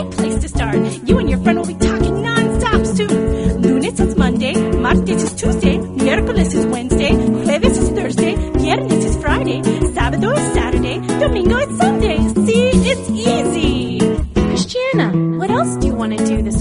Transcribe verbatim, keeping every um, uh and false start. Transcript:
great place to start. You and your friend will be talking non-stop soon. Lunes is Monday, martes is Tuesday, miércoles is Wednesday, jueves is Thursday, viernes is Friday, sábado is Saturday, domingo is Sunday. See, it's easy. Christiana, what else do you want to do this